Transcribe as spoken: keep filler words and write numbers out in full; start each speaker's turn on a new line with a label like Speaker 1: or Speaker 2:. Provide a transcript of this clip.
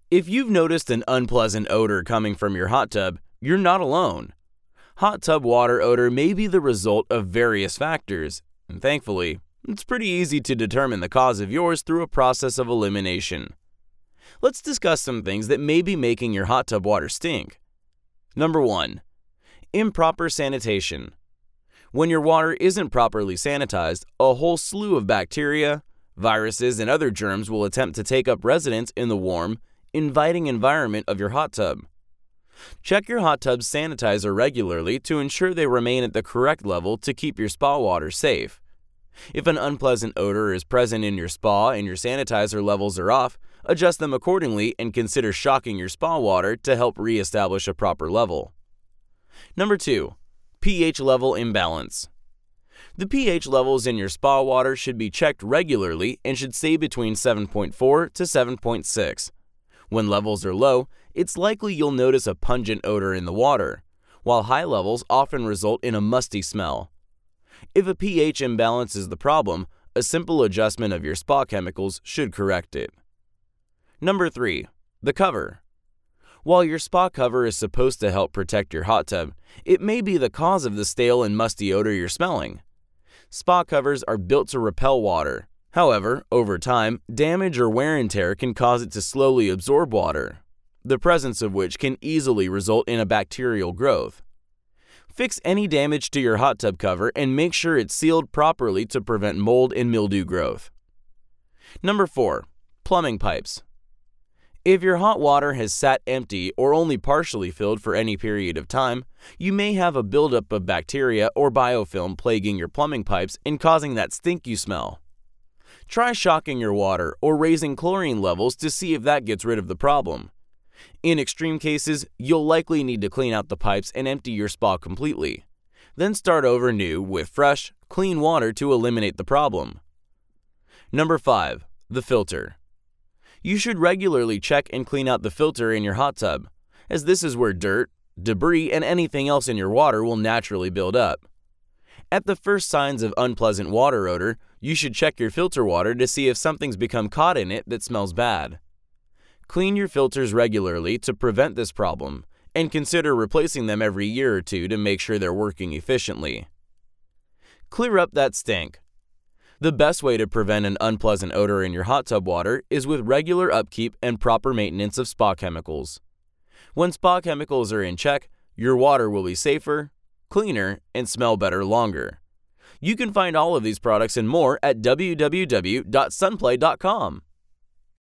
Speaker 1: If you've noticed an unpleasant odor coming from your hot tub, you're not alone. Hot tub water odor may be the result of various factors, and thankfully, it's pretty easy to determine the cause of yours through a process of elimination. Let's discuss some things that may be making your hot tub water stink. Number one. Improper sanitation. When your water isn't properly sanitized, a whole slew of bacteria, viruses, and other germs will attempt to take up residence in the warm, inviting environment of your hot tub. Check your hot tub's sanitizer regularly to ensure they remain at the correct level to keep your spa water safe. If an unpleasant odor is present in your spa and your sanitizer levels are off, adjust them accordingly and consider shocking your spa water to help re-establish a proper level. Number two. pH level imbalance. The pH levels in your spa water should be checked regularly and should stay between seven point four to seven point six. When levels are low, it's likely you'll notice a pungent odor in the water, while high levels often result in a musty smell. If a pH imbalance is the problem, a simple adjustment of your spa chemicals should correct it. Number three. The cover. While your spa cover is supposed to help protect your hot tub, it may be the cause of the stale and musty odor you're smelling. Spa covers are built to repel water. However, over time, damage or wear and tear can cause it to slowly absorb water, the presence of which can easily result in a bacterial growth. Fix any damage to your hot tub cover and make sure it's sealed properly to prevent mold and mildew growth. Number four. Plumbing pipes. If your hot water has sat empty or only partially filled for any period of time, you may have a buildup of bacteria or biofilm plaguing your plumbing pipes and causing that stink you smell. Try shocking your water or raising chlorine levels to see if that gets rid of the problem. In extreme cases, you'll likely need to clean out the pipes and empty your spa completely. Then start over new with fresh, clean water to eliminate the problem. Number five. The filter. You should regularly check and clean out the filter in your hot tub, as this is where dirt, debris, and anything else in your water will naturally build up. At the first signs of unpleasant water odor, you should check your filter water to see if something's become caught in it that smells bad. Clean your filters regularly to prevent this problem, and consider replacing them every year or two to make sure they're working efficiently. Clear up that stink. The best way to prevent an unpleasant odor in your hot tub water is with regular upkeep and proper maintenance of spa chemicals. When spa chemicals are in check, your water will be safer, cleaner, and smell better longer. You can find all of these products and more at w w w dot sunplay dot com.